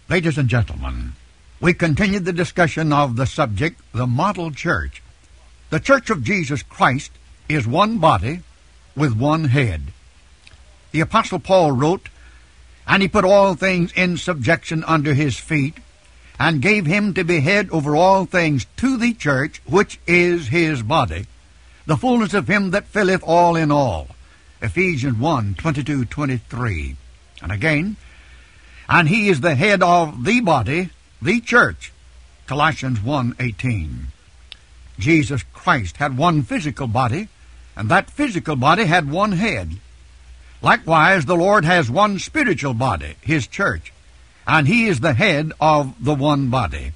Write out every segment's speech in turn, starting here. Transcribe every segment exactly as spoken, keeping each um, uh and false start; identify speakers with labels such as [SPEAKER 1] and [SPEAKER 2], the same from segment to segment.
[SPEAKER 1] Ladies and gentlemen, we continue the discussion of the subject, the model church. The Church of Jesus Christ is one body with one head. The Apostle Paul wrote, "And he put all things in subjection under his feet, and gave him to be head over all things to the church, which is his body, the fullness of him that filleth all in all." Ephesians one, twenty-two, twenty-three. And again, "And he is the head of the body, the church." Colossians one, eighteen. Jesus Christ had one physical body, and that physical body had one head. Likewise, the Lord has one spiritual body, his church, and he is the head of the one body.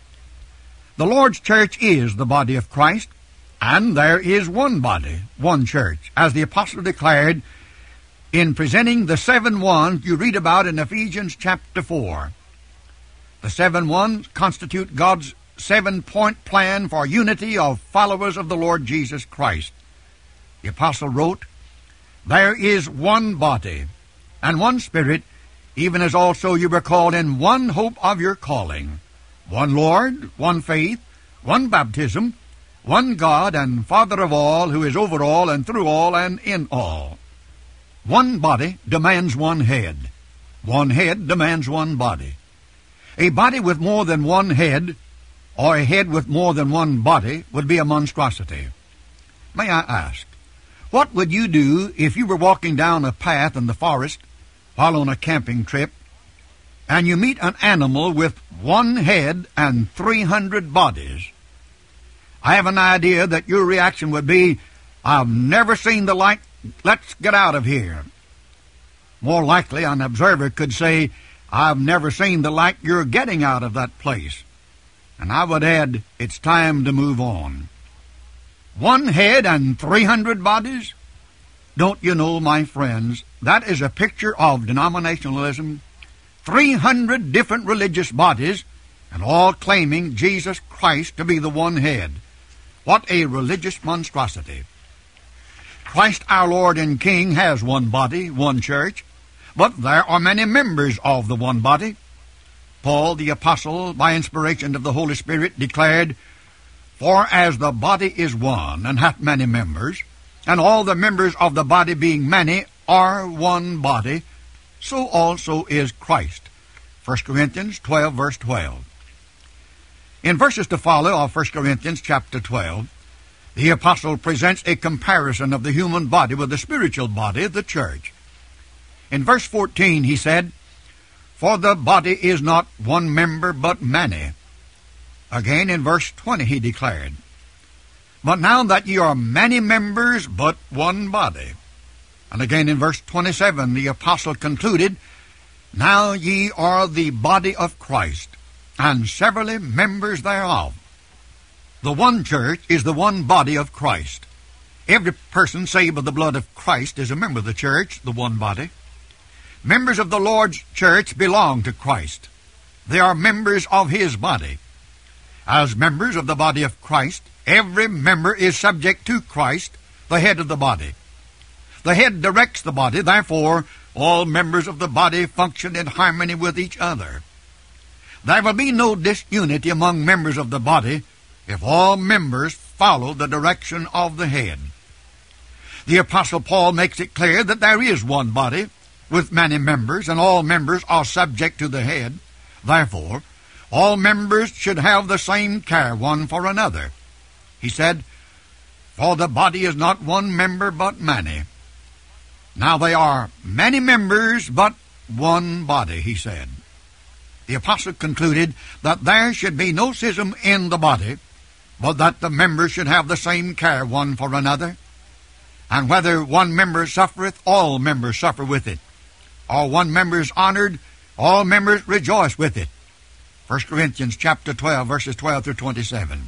[SPEAKER 1] The Lord's church is the body of Christ, and there is one body, one church, as the apostle declared in presenting the seven ones you read about in Ephesians chapter four. The seven ones constitute God's seven-point plan for unity of followers of the Lord Jesus Christ. The apostle wrote, "There is one body, and one Spirit, even as also you were called in one hope of your calling, one Lord, one faith, one baptism, one God and Father of all, who is over all and through all and in all." One body demands one head. One head demands one body. A body with more than one head, or a head with more than one body, would be a monstrosity. May I ask, what would you do if you were walking down a path in the forest while on a camping trip, and you meet an animal with one head and three hundred bodies? I have an idea that your reaction would be, "I've never seen the like, let's get out of here." More likely, an observer could say, "I've never seen the like, you're getting out of that place." And I would add, it's time to move on. One head and three hundred bodies? Don't you know, my friends, that is a picture of denominationalism. Three hundred different religious bodies, and all claiming Jesus Christ to be the one head. What a religious monstrosity. Christ our Lord and King has one body, one church, but there are many members of the one body. Paul the Apostle, by inspiration of the Holy Spirit, declared, "For as the body is one, and hath many members, and all the members of the body being many are one body, so also is Christ." First Corinthians twelve, verse twelve. In verses to follow of First Corinthians chapter twelve, the apostle presents a comparison of the human body with the spiritual body, the church. In verse fourteen he said, "For the body is not one member, but many." Again in verse twenty he declared, "But now that ye are many members, but one body." And again in verse twenty-seven the apostle concluded, "Now ye are the body of Christ, and severally members thereof." The one church is the one body of Christ. Every person saved by the blood of Christ is a member of the church, the one body. Members of the Lord's church belong to Christ. They are members of his body. As members of the body of Christ, every member is subject to Christ, the head of the body. The head directs the body, therefore all members of the body function in harmony with each other. There will be no disunity among members of the body if all members follow the direction of the head. The Apostle Paul makes it clear that there is one body with many members, and all members are subject to the head. Therefore, all members should have the same care one for another. He said, "For the body is not one member, but many." Now they are many members, but one body, he said. The apostle concluded that there should be no schism in the body, but that the members should have the same care one for another. And whether one member suffereth, all members suffer with it. Or one member is honored, all members rejoice with it. First Corinthians chapter twelve, verses twelve through twenty-seven.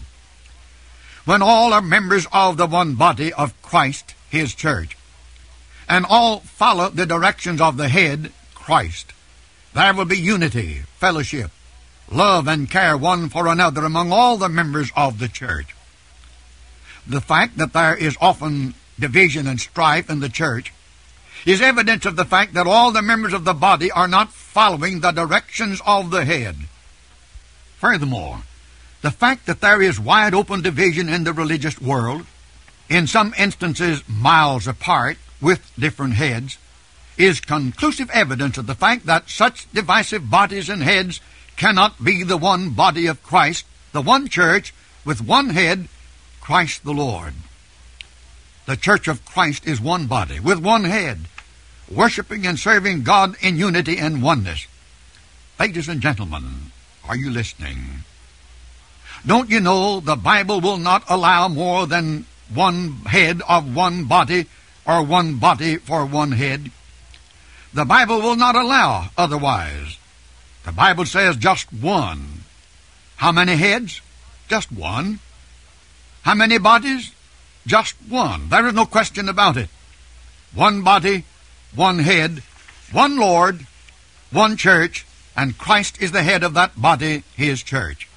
[SPEAKER 1] When all are members of the one body of Christ, his church, and all follow the directions of the head, Christ, there will be unity, fellowship, love, and care one for another among all the members of the church. The fact that there is often division and strife in the church is evidence of the fact that all the members of the body are not following the directions of the head. Furthermore, the fact that there is wide open division in the religious world, in some instances miles apart with different heads, is conclusive evidence of the fact that such divisive bodies and heads cannot be the one body of Christ, the one church with one head, Christ the Lord. The church of Christ is one body with one head, worshiping and serving God in unity and oneness. Ladies and gentlemen, are you listening? Don't you know the Bible will not allow more than one head of one body, or one body for one head? The Bible will not allow otherwise. The Bible says just one. How many heads? Just one. How many bodies? Just one. There is no question about it. One body, one head, one Lord, one church, and Christ is the head of that body, his church.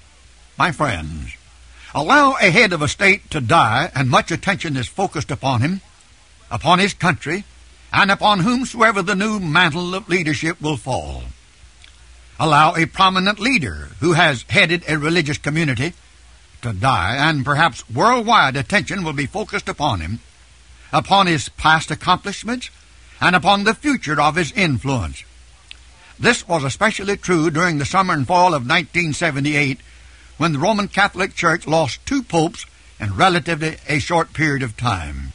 [SPEAKER 1] My friends, allow a head of a state to die, and much attention is focused upon him, upon his country, and upon whomsoever the new mantle of leadership will fall. Allow a prominent leader who has headed a religious community to die, and perhaps worldwide attention will be focused upon him, upon his past accomplishments, and upon the future of his influence. This was especially true during the summer and fall of nineteen seventy-eight, when the Roman Catholic Church lost two popes in relatively a short period of time.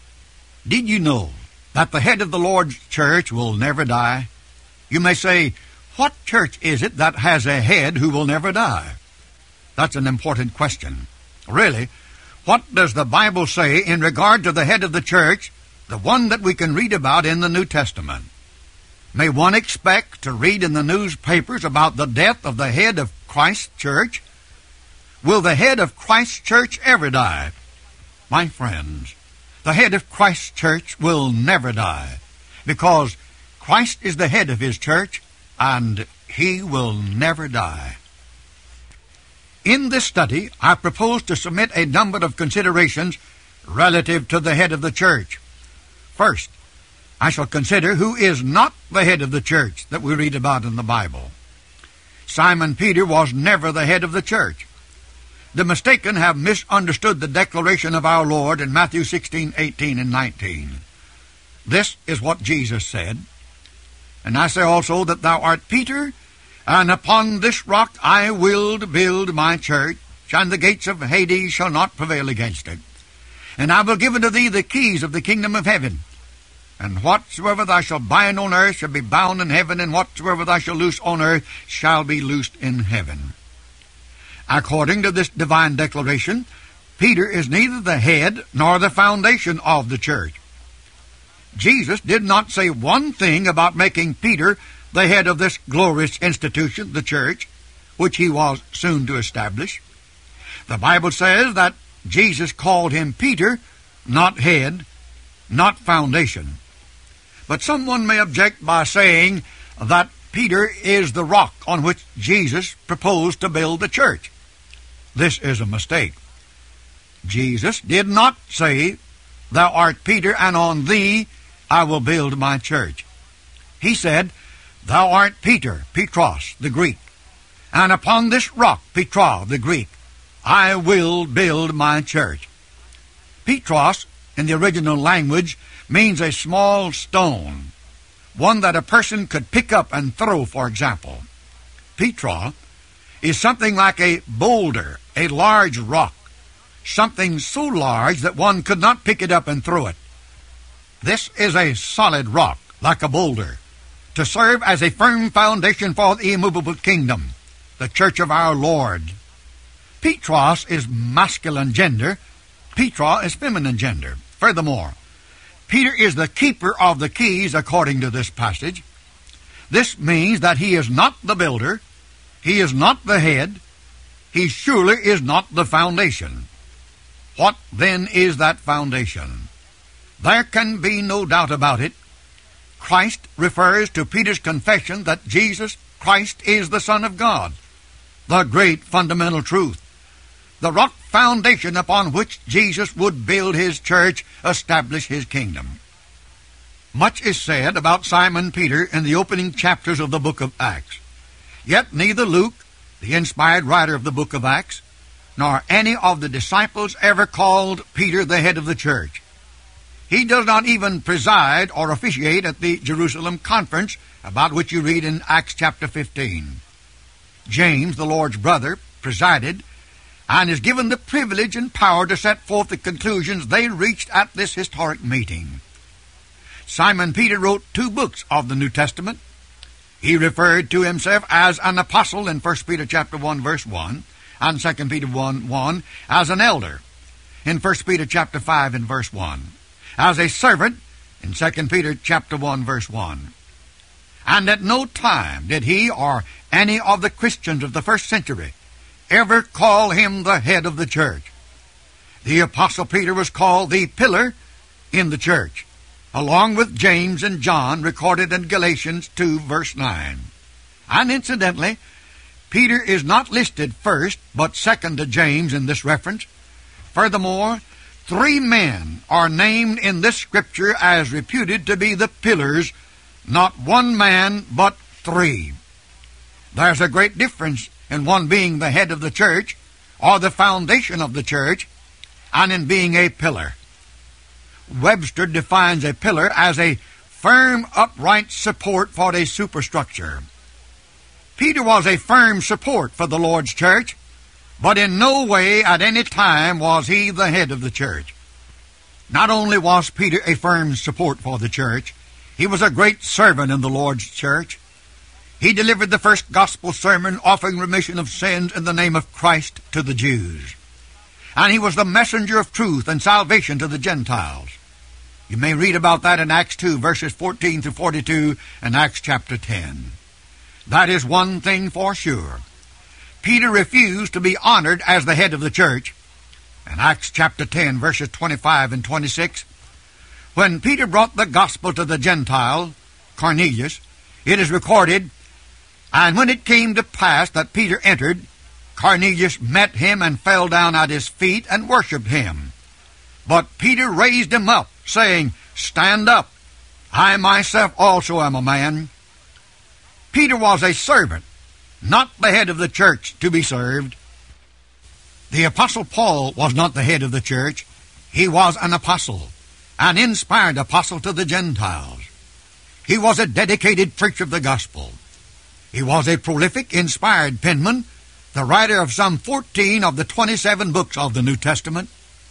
[SPEAKER 1] Did you know that the head of the Lord's church will never die? You may say, what church is it that has a head who will never die? That's an important question. Really, what does the Bible say in regard to the head of the church, the one that we can read about in the New Testament? May one expect to read in the newspapers about the death of the head of Christ's church? Will the head of Christ's church ever die? My friends, the head of Christ's church will never die, because Christ is the head of his church, and he will never die. In this study, I propose to submit a number of considerations relative to the head of the church. First, I shall consider who is not the head of the church that we read about in the Bible. Simon Peter was never the head of the church. The mistaken have misunderstood the declaration of our Lord in Matthew sixteen, eighteen, and nineteen. This is what Jesus said, "And I say also that thou art Peter, and upon this rock I will build my church, and the gates of Hades shall not prevail against it. And I will give unto thee the keys of the kingdom of heaven. And whatsoever thou shalt bind on earth shall be bound in heaven, and whatsoever thou shalt loose on earth shall be loosed in heaven." According to this divine declaration, Peter is neither the head nor the foundation of the church. Jesus did not say one thing about making Peter the head of this glorious institution, the church, which he was soon to establish. The Bible says that Jesus called him Peter, not head, not foundation. But someone may object by saying that Peter is the rock on which Jesus proposed to build the church. This is a mistake. Jesus did not say, "Thou art Peter, and on thee I will build my church." He said, "Thou art Peter," Petros, the Greek, "and upon this rock," Petra, the Greek, "I will build my church." Petros, in the original language, means a small stone, one that a person could pick up and throw, for example. Petra is something like a boulder, a large rock, something so large that one could not pick it up and throw it. This is a solid rock, like a boulder, to serve as a firm foundation for the immovable kingdom, the church of our Lord. Petros is masculine gender, Petra is feminine gender. Furthermore, Peter is the keeper of the keys according to this passage. This means that he is not the builder, he is not the head, he surely is not the foundation. What then is that foundation? There can be no doubt about it. Christ refers to Peter's confession that Jesus Christ is the Son of God, the great fundamental truth, the rock foundation upon which Jesus would build his church, establish his kingdom. Much is said about Simon Peter in the opening chapters of the book of Acts. Yet neither Luke, the inspired writer of the book of Acts, nor any of the disciples ever called Peter the head of the church. He does not even preside or officiate at the Jerusalem conference about which you read in Acts chapter fifteen. James, the Lord's brother, presided and is given the privilege and power to set forth the conclusions they reached at this historic meeting. Simon Peter wrote two books of the New Testament. He referred to himself as an apostle in First Peter chapter one verse one and Second Peter one one, as an elder in First Peter chapter five and verse one, as a servant in Second Peter chapter one verse one. And at no time did he or any of the Christians of the first century ever call him the head of the church. The apostle Peter was called the pillar in the church, along with James and John, recorded in Galatians two verse nine. And incidentally, Peter is not listed first, but second to James in this reference. Furthermore, three men are named in this scripture as reputed to be the pillars, not one man, but three. There's a great difference in one being the head of the church, or the foundation of the church, and in being a pillar. Webster defines a pillar as a firm, upright support for a superstructure. Peter was a firm support for the Lord's church, but in no way at any time was he the head of the church. Not only was Peter a firm support for the church, he was a great servant in the Lord's church. He delivered the first gospel sermon offering remission of sins in the name of Christ to the Jews. And he was the messenger of truth and salvation to the Gentiles. You may read about that in Acts two, verses fourteen through forty-two, and Acts chapter ten. That is one thing for sure. Peter refused to be honored as the head of the church. In Acts chapter ten, verses twenty-five and twenty-six, when Peter brought the gospel to the Gentile, Cornelius, it is recorded, and when it came to pass that Peter entered, Cornelius met him and fell down at his feet and worshipped him. But Peter raised him up, saying, Stand up, I myself also am a man. Peter was a servant, not the head of the church to be served. The apostle Paul was not the head of the church. He was an apostle, an inspired apostle to the Gentiles. He was a dedicated preacher of the gospel. He was a prolific, inspired penman, the writer of some fourteen of the twenty-seven books of the New Testament.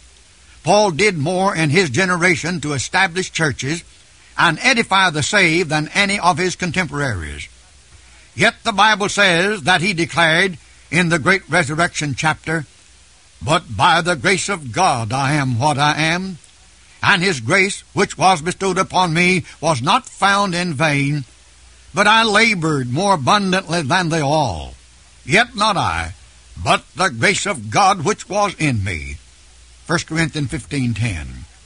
[SPEAKER 1] Paul did more in his generation to establish churches and edify the saved than any of his contemporaries. Yet the Bible says that he declared in the great resurrection chapter, But by the grace of God I am what I am, and his grace which was bestowed upon me was not found in vain, but I labored more abundantly than they all. Yet not I, but the grace of God which was in me. First Corinthians fifteen ten.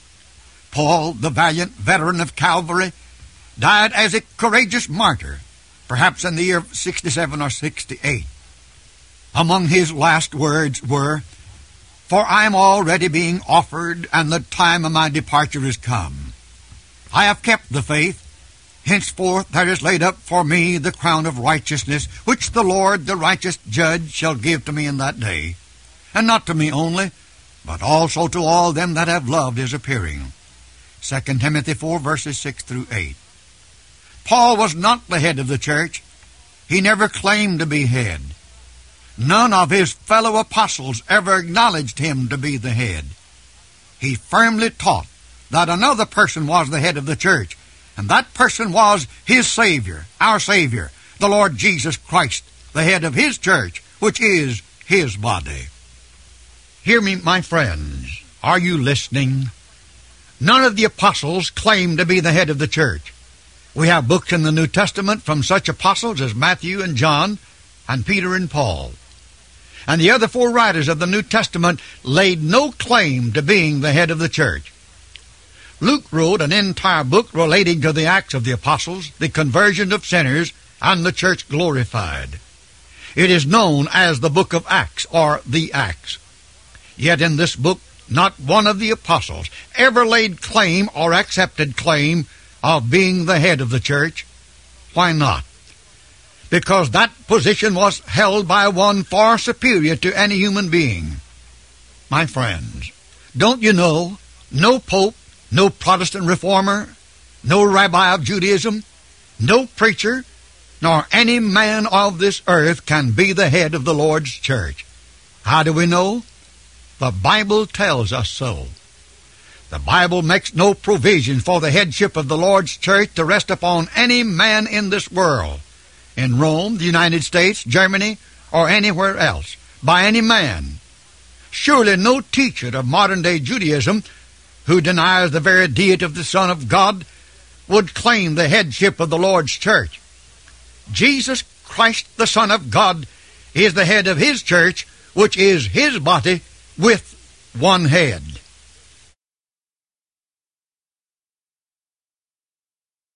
[SPEAKER 1] Paul, the valiant veteran of Calvary, died as a courageous martyr, perhaps in the year sixty-seven or sixty-eight. Among his last words were, For I am already being offered, and the time of my departure is come. I have kept the faith. Henceforth there is laid up for me the crown of righteousness, which the Lord, the righteous judge, shall give to me in that day. And not to me only, but also to all them that have loved his appearing. Second Timothy four, verses six through eight. Paul was not the head of the church. He never claimed to be head. None of his fellow apostles ever acknowledged him to be the head. He firmly taught that another person was the head of the church, and that person was his Savior, our Savior, the Lord Jesus Christ, the head of his church, which is his body. Hear me, my friends. Are you listening? None of the apostles claimed to be the head of the church. We have books in the New Testament from such apostles as Matthew and John and Peter and Paul. And the other four writers of the New Testament laid no claim to being the head of the church. Luke wrote an entire book relating to the Acts of the Apostles, the conversion of sinners, and the church glorified. It is known as the book of Acts, or the Acts. Yet in this book, not one of the apostles ever laid claim or accepted claim of being the head of the church. Why not? Because that position was held by one far superior to any human being. My friends, don't you know, no pope, no Protestant reformer, no rabbi of Judaism, no preacher, nor any man of this earth can be the head of the Lord's church. How do we know? The Bible tells us so. The Bible makes no provision for the headship of the Lord's church to rest upon any man in this world, in Rome, the United States, Germany, or anywhere else, by any man. Surely no teacher of modern-day Judaism who denies the very deity of the Son of God would claim the headship of the Lord's church. Jesus Christ, the Son of God, is the head of His church, which is His body with one head.